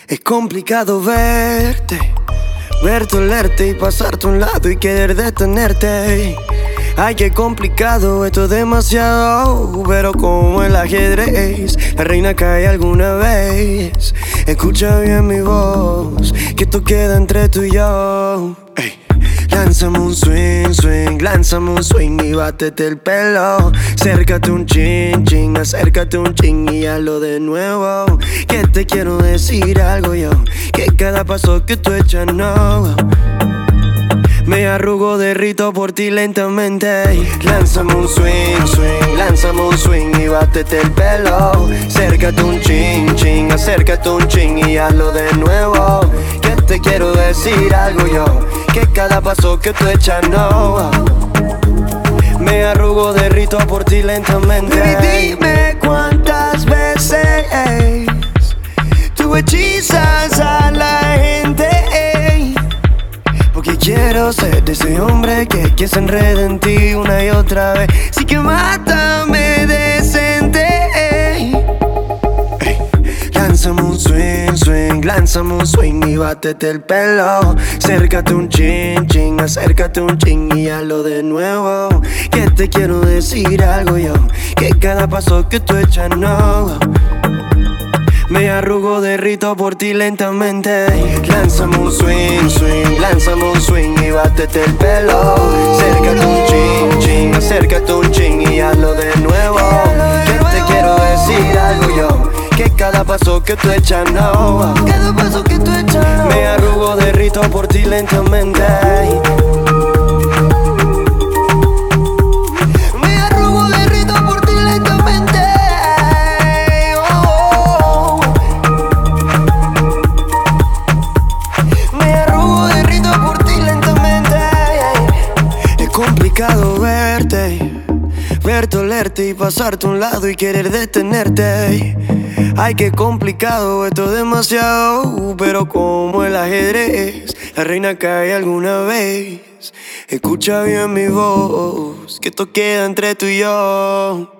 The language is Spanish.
Es complicado verte, olerte y pasarte a un lado y querer detenerte. Ay, qué complicado, esto es demasiado. Pero como el ajedrez, la reina cae alguna vez. Escucha bien mi voz, que esto queda entre tú y yo. Ey. Lánzame un swing, swing, lánzame un swing y bátete el pelo. Acércate un chin, chin, acércate un chin y hazlo de nuevo. Que te quiero decir algo yo, que cada paso que tú echas no. Me arrugo, derrito por ti lentamente. Lánzame un swing, swing, lánzame un swing y bátete el pelo. Acércate un chin, chin, acércate un chin y hazlo de nuevo. Que te quiero decir algo yo, que cada paso que tú echas no. Me arrugo, derrito por ti lentamente. Baby, dime cuántas veces tú hechizas a la gente. Porque quiero ser de ese hombre que se enreda en ti una y otra vez. Así que mátame decente. Lánzame un swing, swing, lánzame un swing y bátete el pelo. Acércate un chin, chin, acércate un chin y hazlo de nuevo. Que te quiero decir algo yo, que cada paso que tú echas no. Me arrugo, derrito por ti lentamente. Lánzame un swing, swing, lánzame un swing y bátete el pelo. Acércate un chin, chin, acércate un chin y hazlo de nuevo. Que te quiero decir algo yo, que cada paso que tú echas no. Cada paso que tú echas no. Me arrugo, derrito por ti lentamente. Complicado verte, olerte y pasarte a un lado y querer detenerte. Ay, qué complicado, esto es demasiado. Pero como el ajedrez, la reina cae alguna vez. Escucha bien mi voz, que esto queda entre tú y yo.